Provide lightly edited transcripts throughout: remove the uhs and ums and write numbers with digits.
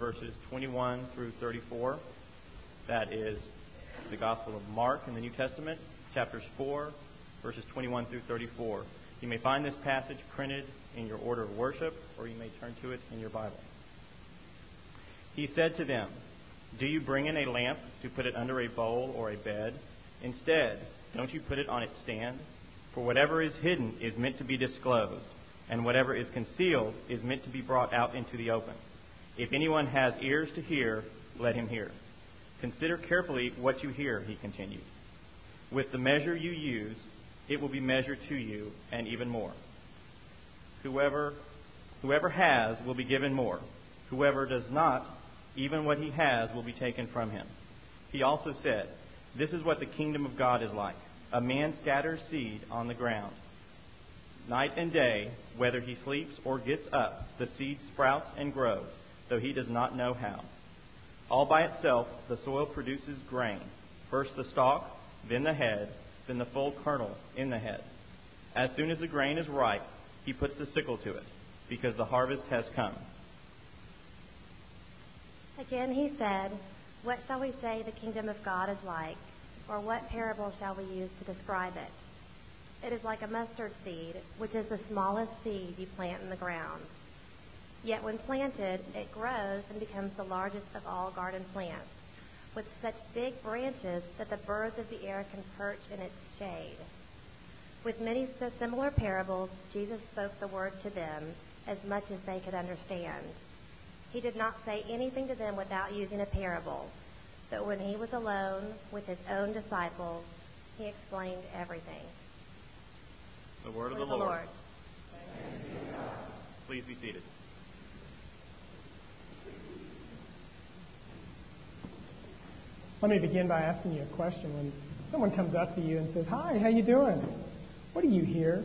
verses 21 through 34. That is the Gospel of Mark in the New Testament, chapters 4, verses 21 through 34. You may find this passage printed in your order of worship, or you may turn to it in your Bible. He said to them, "Do you bring in a lamp to put it under a bowl or a bed? Instead, don't you put it on its stand? For whatever is hidden is meant to be disclosed, and whatever is concealed is meant to be brought out into the open. If anyone has ears to hear, let him hear. Consider carefully what you hear," he continued. "With the measure you use, it will be measured to you, and even more. Whoever has will be given more. Whoever does not, even what he has will be taken from him." He also said, "This is what the kingdom of God is like. A man scatters seed on the ground. Night and day, whether he sleeps or gets up, the seed sprouts and grows, though he does not know how. All by itself, the soil produces grain. First the stalk, then the head, then the full kernel in the head. As soon as the grain is ripe, he puts the sickle to it, because the harvest has come." Again he said, "What shall we say the kingdom of God is like? Or what parable shall we use to describe it? It is like a mustard seed, which is the smallest seed you plant in the ground. Yet when planted, it grows and becomes the largest of all garden plants, with such big branches that the birds of the air can perch in its shade." With many similar parables, Jesus spoke the word to them as much as they could understand. He did not say anything to them without using a parable, but when he was alone with his own disciples, he explained everything. The word of the Lord. Please be seated. Let me begin by asking you a question. When someone comes up to you and says, "Hi, how you doing?" What do you hear?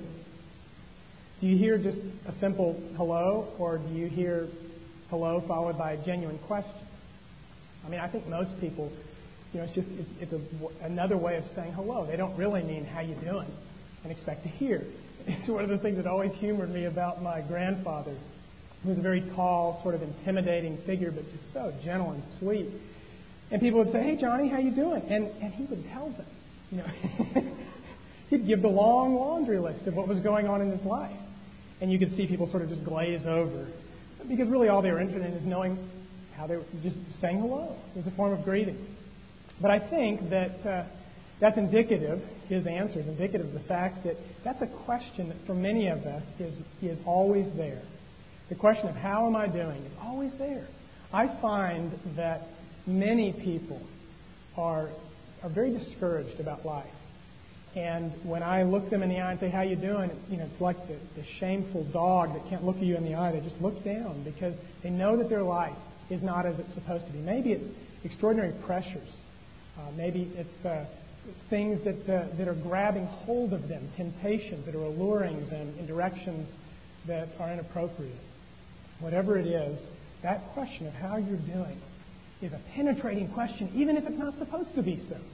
Do you hear just a simple hello, or do you hear hello followed by a genuine question? I mean, I think most people, it's another way of saying hello. They don't really mean "how you doing" and expect to hear. It's one of the things that always humored me about my grandfather, who was a very tall, sort of intimidating figure, but just so gentle and sweet. And people would say, "Hey, Johnny, how you doing?" And he would tell them, he'd give the long laundry list of what was going on in his life. And you could see people sort of just glaze over, because really all they were interested in is knowing how they were just saying hello. It was a form of greeting. But I think that that's indicative, his answer is indicative of the fact that that's a question that for many of us is always there. The question of how am I doing is always there. I find that many people are very discouraged about life. And when I look them in the eye and say, "How you doing?" It's like the shameful dog that can't look at you in the eye. They just look down because they know that their life is not as it's supposed to be. Maybe it's extraordinary pressures. Maybe it's things that are grabbing hold of them, temptations that are alluring them in directions that are inappropriate. Whatever it is, that question of how you're doing is a penetrating question, even if it's not supposed to be so.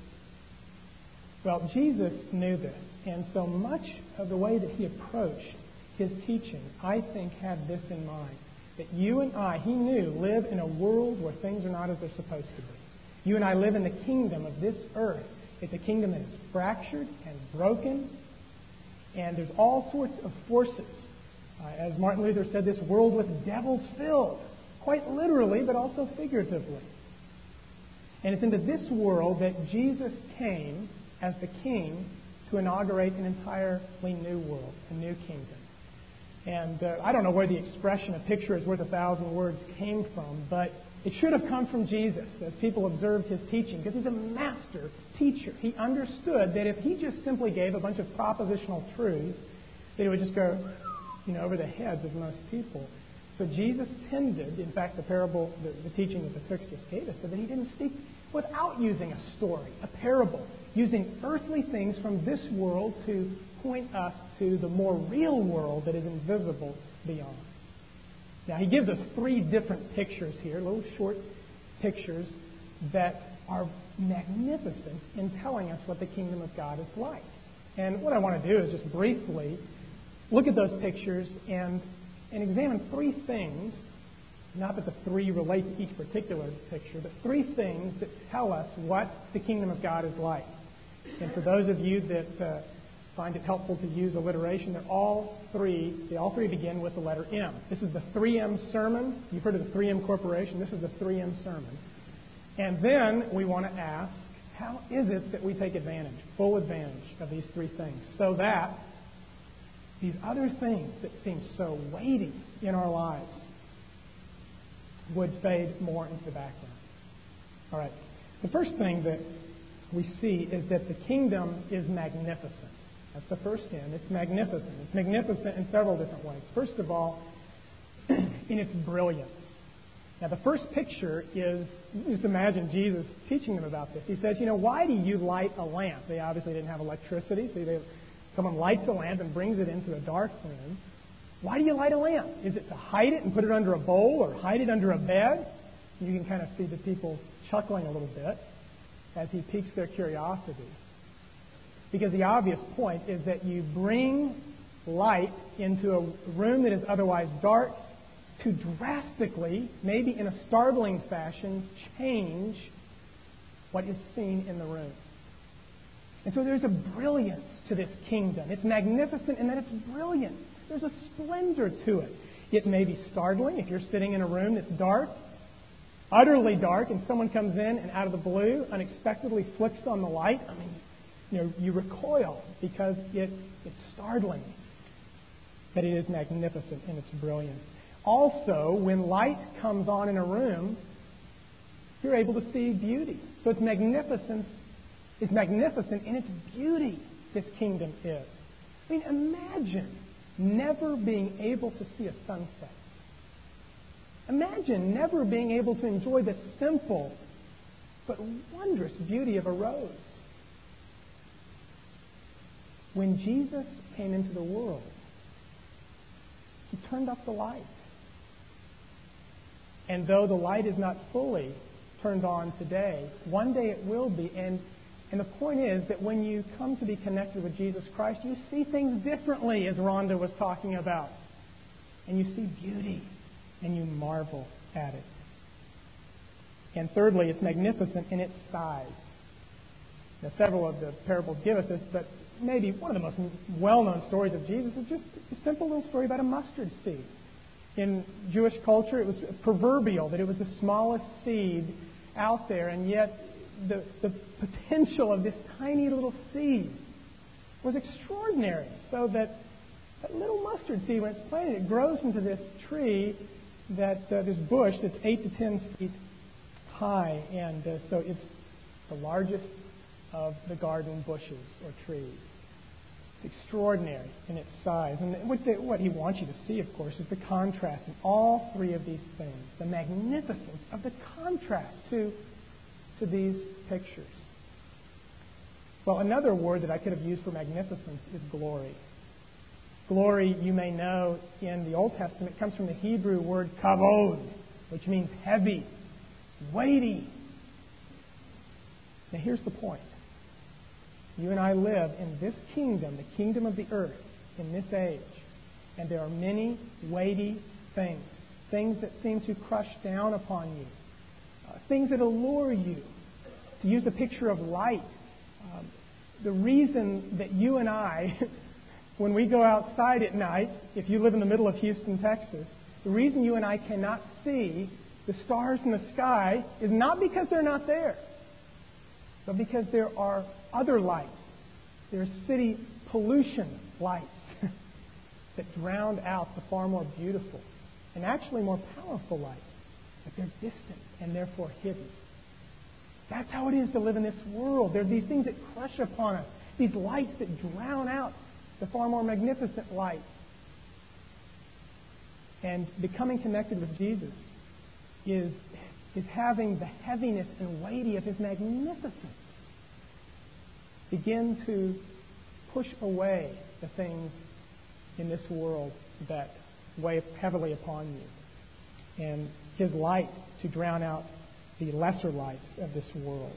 Well, Jesus knew this, and so much of the way that he approached his teaching, I think, had this in mind. That you and I, he knew, live in a world where things are not as they're supposed to be. You and I live in the kingdom of this earth. It's a kingdom that is fractured and broken, and there's all sorts of forces. As Martin Luther said, this world with devils filled, quite literally, but also figuratively. And it's into this world that Jesus came as the king to inaugurate an entirely new world, a new kingdom. And I don't know where the expression, "a picture is worth 1,000 words," came from, but it should have come from Jesus as people observed his teaching, because he's a master teacher. He understood that if he just simply gave a bunch of propositional truths, that it would just go over the heads of most people. So Jesus tended, in fact, the parable, the teaching that the text just gave us, so that he didn't speak without using a story, a parable, using earthly things from this world to point us to the more real world that is invisible beyond. Now, he gives us 3 different pictures here, little short pictures that are magnificent in telling us what the kingdom of God is like. And what I want to do is just briefly look at those pictures and examine 3 things Not that the three relate to each particular picture, but three things that tell us what the kingdom of God is like. And for those of you that find it helpful to use alliteration, they all three begin with the letter M. This is the 3M sermon. You've heard of the 3M Corporation. This is the 3M sermon. And then we want to ask, how is it that we take advantage, full advantage of these three things, so that these other things that seem so weighty in our lives would fade more into the background? All right. The first thing that we see is that the kingdom is magnificent. That's the first M. It's magnificent. It's magnificent in several different ways. First of all, in its brilliance. Now, the first picture is, just imagine Jesus teaching them about this. He says, why do you light a lamp? They obviously didn't have electricity, so someone lights a lamp and brings it into a dark room. Why do you light a lamp? Is it to hide it and put it under a bowl or hide it under a bed? You can kind of see the people chuckling a little bit as he piques their curiosity. Because the obvious point is that you bring light into a room that is otherwise dark to drastically, maybe in a startling fashion, change what is seen in the room. And so there's a brilliance to this kingdom. It's magnificent in that it's brilliant. There's a splendor to it. It may be startling if you're sitting in a room that's dark, utterly dark, and someone comes in and out of the blue unexpectedly flicks on the light. You recoil because it's startling. But it is magnificent in its brilliance. Also, when light comes on in a room, you're able to see beauty. So it's magnificent. It's magnificent in its beauty, this kingdom is. Imagine never being able to see a sunset. Imagine never being able to enjoy the simple but wondrous beauty of a rose. When Jesus came into the world, He turned up the light. And though the light is not fully turned on today, one day it will be. And the point is that when you come to be connected with Jesus Christ, you see things differently, as Rhonda was talking about. And you see beauty, and you marvel at it. And thirdly, it's magnificent in its size. Now, several of the parables give us this, but maybe one of the most well-known stories of Jesus is just a simple little story about a mustard seed. In Jewish culture, it was proverbial that it was the smallest seed out there, and yet the potential of this tiny little seed was extraordinary. So that little mustard seed, when it's planted, it grows into this tree, this bush that's 8 to 10 feet high, and so it's the largest of the garden bushes or trees. It's extraordinary in its size. And what he wants you to see, of course, is the contrast in all three of these things. The magnificence of the contrast to these pictures. Well, another word that I could have used for magnificence is glory. Glory, you may know, in the Old Testament, comes from the Hebrew word kavod, which means heavy, weighty. Now, here's the point. You and I live in this kingdom, the kingdom of the earth, in this age. And there are many weighty things that seem to crush down upon you, things that allure you. To use the picture of light, the reason that you and I, when we go outside at night, if you live in the middle of Houston, Texas, the reason you and I cannot see the stars in the sky is not because they're not there, but because there are other lights. There are city pollution lights that drown out the far more beautiful and actually more powerful lights. But they're distant and therefore hidden. That's how it is to live in this world. There are these things that crush upon us, these lights that drown out the far more magnificent light. And becoming connected with Jesus is having the heaviness and weighty of His magnificence begin to push away the things in this world that weigh heavily upon you, and His light to drown out the lesser lights of this world.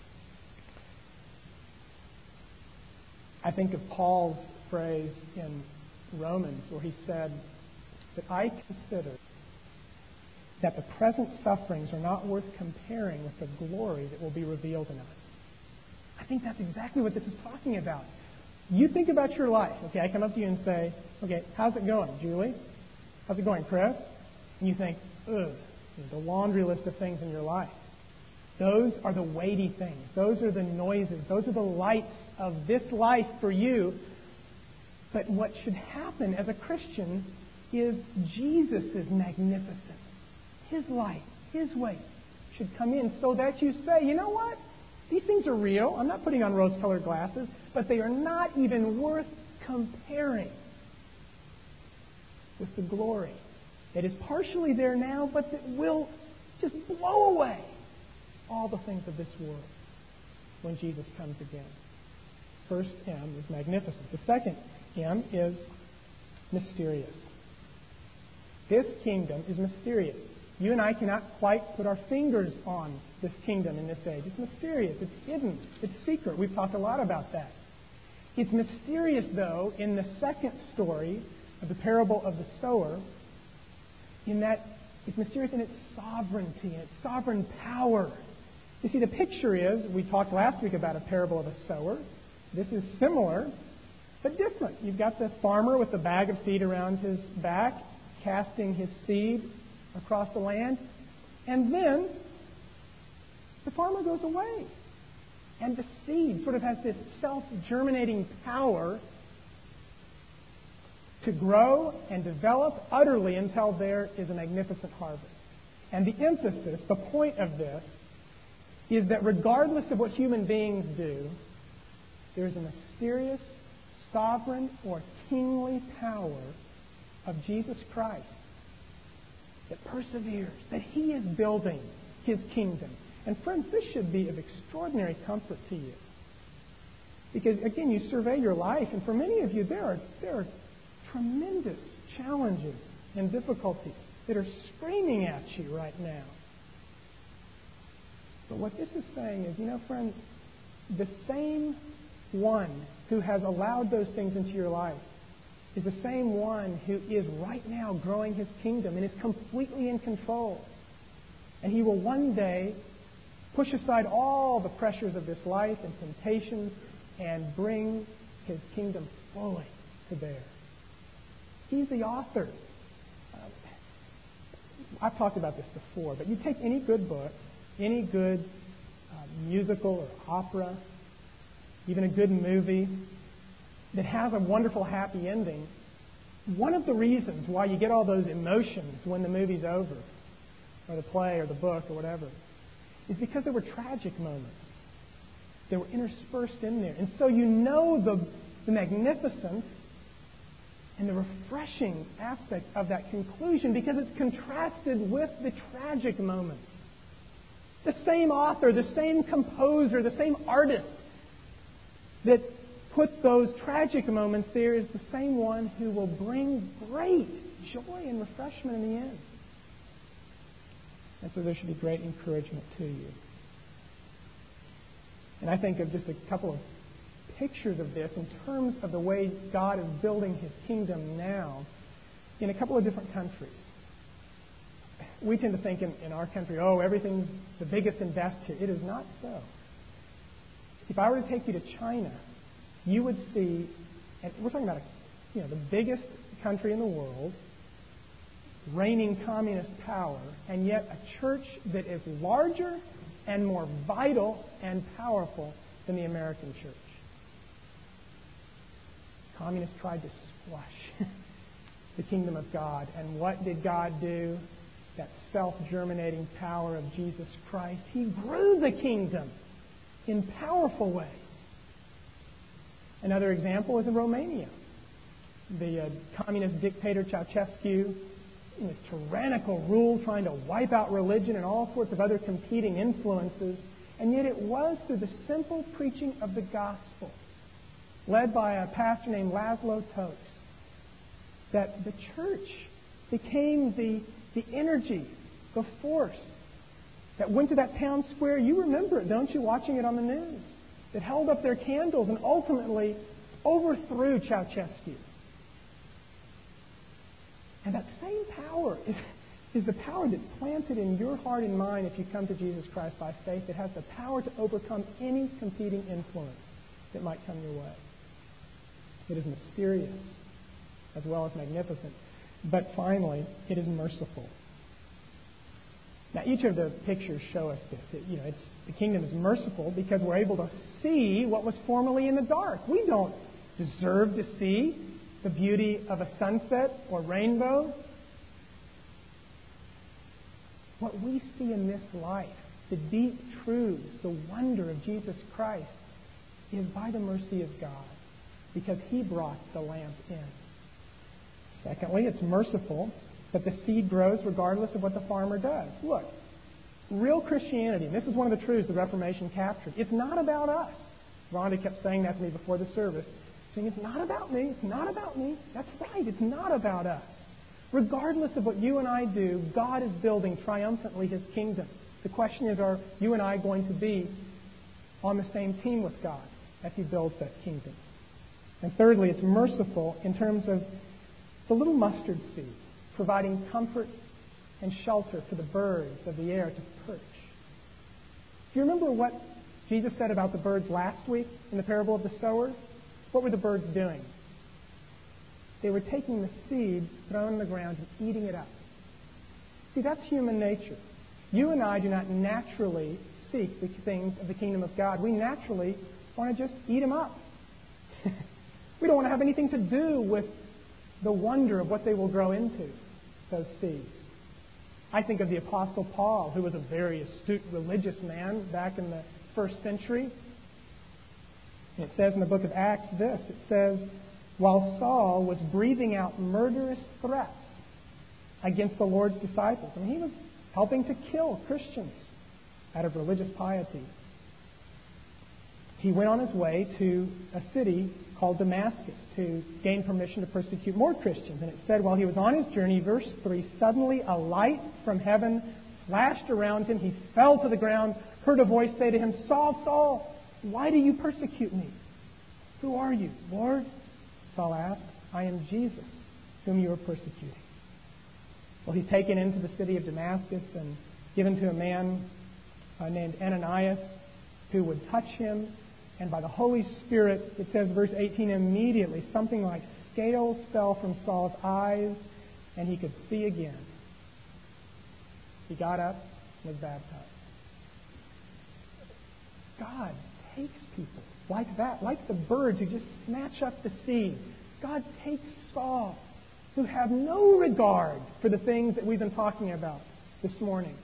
I think of Paul's phrase in Romans where he said that I consider that the present sufferings are not worth comparing with the glory that will be revealed in us. I think that's exactly what this is talking about. You think about your life. Okay, I come up to you and say, okay, how's it going, Julie? How's it going, Chris? And you think, the laundry list of things in your life. Those are the weighty things. Those are the noises. Those are the lights of this life for you. But what should happen as a Christian is Jesus' magnificence, His light, His weight should come in so that you say, you know what? These things are real. I'm not putting on rose-colored glasses, but they are not even worth comparing with the glory that is partially there now, but that will just blow away all the things of this world when Jesus comes again. First M is magnificent. The second M is mysterious. This kingdom is mysterious. You and I cannot quite put our fingers on this kingdom in this age. It's mysterious. It's hidden. It's secret. We've talked a lot about that. It's mysterious, though, in the second story of the parable of the sower, in that it's mysterious in its sovereignty, its sovereign power. You see, the picture is, we talked last week about a parable of a sower. This is similar, but different. You've got the farmer with the bag of seed around his back, casting his seed across the land, and then the farmer goes away. And the seed sort of has this self-germinating power to grow and develop utterly until there is a magnificent harvest. And the emphasis, the point of this, is that regardless of what human beings do, there is a mysterious, sovereign, or kingly power of Jesus Christ that perseveres, that He is building His kingdom. And friends, this should be of extraordinary comfort to you. Because, again, you survey your life, and for many of you, there are tremendous challenges and difficulties that are screaming at you right now. But what this is saying is, friend, the same one who has allowed those things into your life is the same one who is right now growing His kingdom and is completely in control. And He will one day push aside all the pressures of this life and temptations and bring His kingdom fully to bear. He's the author. I've talked about this before, but you take any good book, any good musical or opera, even a good movie that has a wonderful happy ending, one of the reasons why you get all those emotions when the movie's over, or the play or the book or whatever, is because there were tragic moments. They were interspersed in there. And so you know the magnificence and the refreshing aspect of that conclusion because it's contrasted with the tragic moments. The same author, the same composer, the same artist that put those tragic moments there is the same one who will bring great joy and refreshment in the end. And so there should be great encouragement to you. And I think of just a couple of pictures of this in terms of the way God is building His kingdom now in a couple of different countries. We tend to think in our country, everything's the biggest and best here. It is not so. If I were to take you to China, you would see, and we're talking about the biggest country in the world, reigning communist power, and yet a church that is larger and more vital and powerful than the American church. Communists tried to squash the kingdom of God, and what did God do? That self-germinating power of Jesus Christ. He grew the kingdom in powerful ways. Another example is in Romania. The communist dictator Ceausescu, in his tyrannical rule, trying to wipe out religion and all sorts of other competing influences. And yet it was through the simple preaching of the gospel, led by a pastor named Laszlo Tóth, that the church became the energy, the force that went to that town square. You remember it, don't you, watching it on the news? That held up their candles and ultimately overthrew Ceausescu. And that same power is the power that's planted in your heart and mind if you come to Jesus Christ by faith. It has the power to overcome any competing influence that might come your way. It is mysterious as well as magnificent. But finally, it is merciful. Now, each of the pictures show us this. The kingdom is merciful because we're able to see what was formerly in the dark. We don't deserve to see the beauty of a sunset or rainbow. What we see in this life, the deep truths, the wonder of Jesus Christ, is by the mercy of God, because He brought the lamp in. Secondly, it's merciful that the seed grows regardless of what the farmer does. Look, real Christianity, and this is one of the truths the Reformation captured, it's not about us. Rhonda kept saying that to me before the service, saying, it's not about me, it's not about me. That's right, it's not about us. Regardless of what you and I do, God is building triumphantly His kingdom. The question is, are you and I going to be on the same team with God as He builds that kingdom? And thirdly, it's merciful in terms of the little mustard seed, providing comfort and shelter for the birds of the air to perch. Do you remember what Jesus said about the birds last week in the parable of the sower? What were the birds doing? They were taking the seed thrown on the ground and eating it up. See, that's human nature. You and I do not naturally seek the things of the kingdom of God. We naturally want to just eat them up. We don't want to have anything to do with the wonder of what they will grow into, those seeds. I think of the Apostle Paul, who was a very astute religious man back in the first century. And it says in the book of Acts this, it says, while Saul was breathing out murderous threats against the Lord's disciples, and he was helping to kill Christians out of religious piety, he went on his way to a city called Damascus to gain permission to persecute more Christians. And it said while he was on his journey, verse 3, suddenly a light from heaven flashed around him. He fell to the ground, heard a voice say to him, Saul, Saul, why do you persecute me? Who are you, Lord? Saul asked. I am Jesus, whom you are persecuting. Well, he's taken into the city of Damascus and given to a man named Ananias who would touch him. And by the Holy Spirit, it says, verse 18, immediately something like scales fell from Saul's eyes and he could see again. He got up and was baptized. God takes people like that, like the birds who just snatch up the seed. God takes Saul, who have no regard for the things that we've been talking about this morning,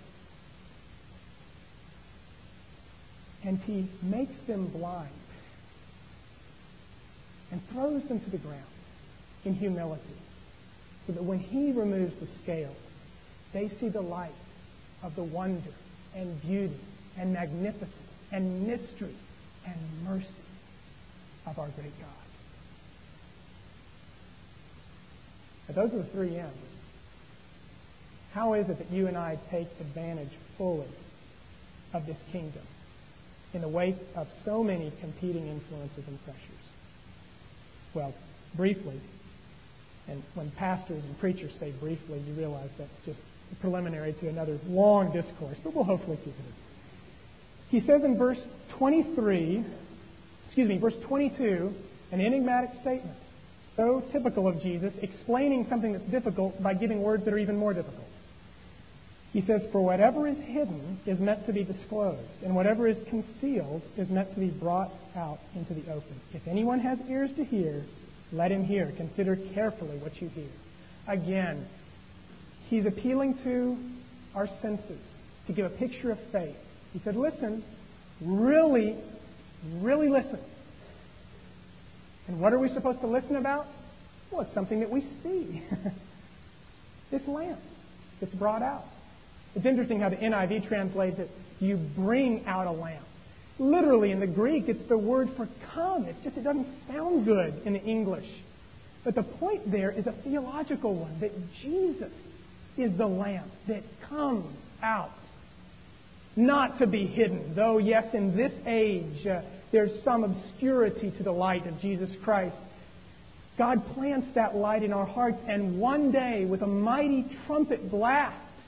and He makes them blind and throws them to the ground in humility, so that when He removes the scales, they see the light of the wonder and beauty and magnificence and mystery and mercy of our great God. Now, those are the three M's. How is it that you and I take advantage fully of this kingdom in the wake of so many competing influences and pressures? Well, briefly, and when pastors and preachers say briefly, you realize that's just a preliminary to another long discourse, but we'll hopefully keep it. He says in verse 22, an enigmatic statement, so typical of Jesus, explaining something that's difficult by giving words that are even more difficult. He says, for whatever is hidden is meant to be disclosed, and whatever is concealed is meant to be brought out into the open. If anyone has ears to hear, let him hear. Consider carefully what you hear. Again, He's appealing to our senses to give a picture of faith. He said, listen, really, really listen. And what are we supposed to listen about? Well, it's something that we see. This lamp that's brought out. It's interesting how the NIV translates it, you bring out a lamp. Literally in the Greek, it's the word for come. It doesn't sound good in the English. But the point there is a theological one, that Jesus is the lamp that comes out. Not to be hidden, though, yes, in this age, there's some obscurity to the light of Jesus Christ. God plants that light in our hearts, and one day, with a mighty trumpet blast,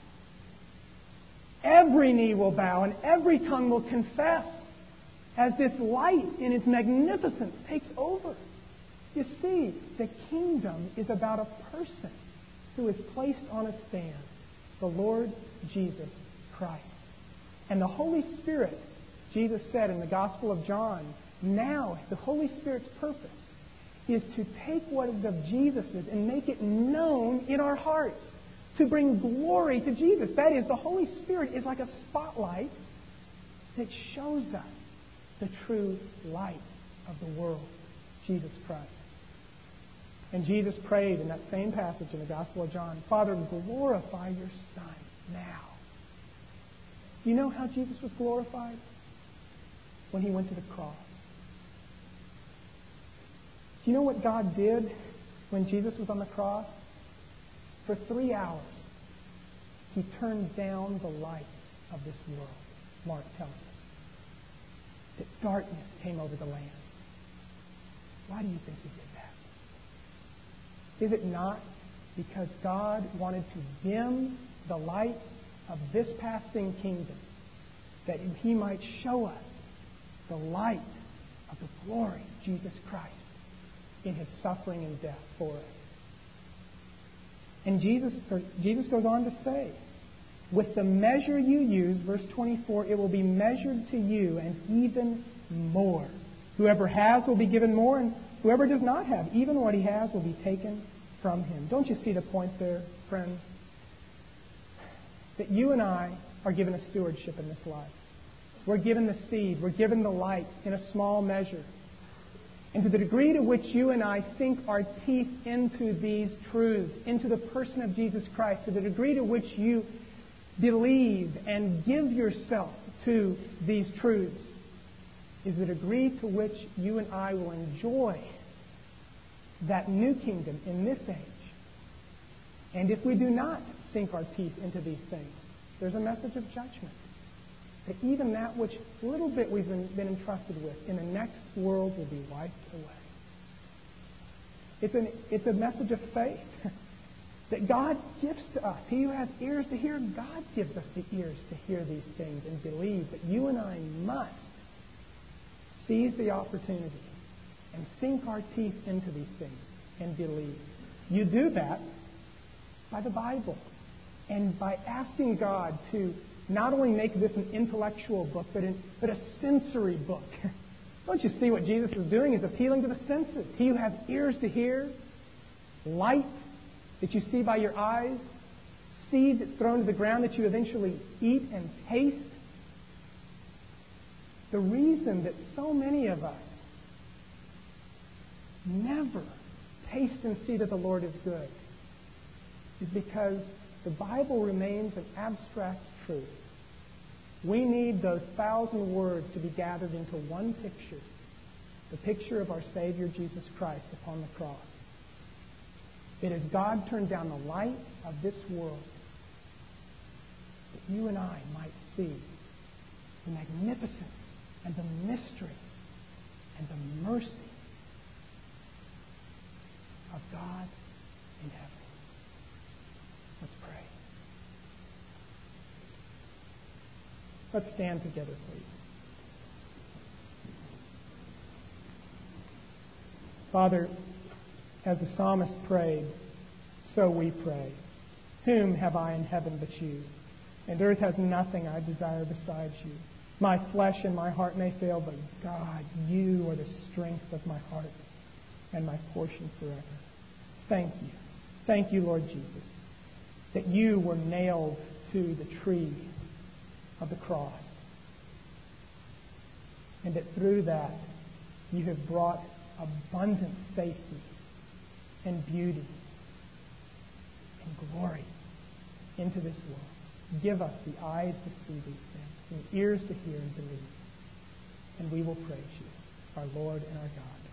Every knee will bow and every tongue will confess as this light in its magnificence takes over. You see, the kingdom is about a person who is placed on a stand, the Lord Jesus Christ. And the Holy Spirit, Jesus said in the Gospel of John, now the Holy Spirit's purpose is to take what is of Jesus's and make it known in our hearts, to bring glory to Jesus. That is, the Holy Spirit is like a spotlight that shows us the true light of the world, Jesus Christ. And Jesus prayed in that same passage in the Gospel of John, Father, glorify your Son now. Do you know how Jesus was glorified? When He went to the cross. Do you know what God did when Jesus was on the cross? For 3 hours, He turned down the lights of this world, Mark tells us. That darkness came over the land. Why do you think He did that? Is it not because God wanted to dim the lights of this passing kingdom, that He might show us the light of the glory of Jesus Christ in His suffering and death for us? And Jesus goes on to say, with the measure you use, verse 24, it will be measured to you and even more. Whoever has will be given more, and whoever does not have, even what he has will be taken from him. Don't you see the point there, friends? That you and I are given a stewardship in this life. We're given the seed. We're given the light in a small measure. And to the degree to which you and I sink our teeth into these truths, into the person of Jesus Christ, to the degree to which you believe and give yourself to these truths, is the degree to which you and I will enjoy that new kingdom in this age. And if we do not sink our teeth into these things, there's a message of judgment. That even that which little bit we've been entrusted with in the next world will be wiped away. It's a message of faith that God gives to us. He who has ears to hear, God gives us the ears to hear these things and believe that you and I must seize the opportunity and sink our teeth into these things and believe. You do that by the Bible and by asking God to not only make this an intellectual book, but a sensory book. Don't you see what Jesus is doing? He's appealing to the senses. He who has ears to hear, light that you see by your eyes, seed that's thrown to the ground that you eventually eat and taste. The reason that so many of us never taste and see that the Lord is good is because the Bible remains an abstract truth. We need those 1,000 words to be gathered into one picture, the picture of our Savior Jesus Christ upon the cross. It is God turned down the light of this world that you and I might see the magnificence and the mystery and the mercy of God in heaven. Let's pray. Let's stand together, please. Father, as the psalmist prayed, so we pray. Whom have I in heaven but you? And earth has nothing I desire besides you. My flesh and my heart may fail, but God, you are the strength of my heart and my portion forever. Thank you. Thank you, Lord Jesus, that you were nailed to the tree of the cross. And that through that you have brought abundant safety and beauty and glory into this world. Give us the eyes to see these things and the ears to hear and believe. And we will praise you, our Lord and our God.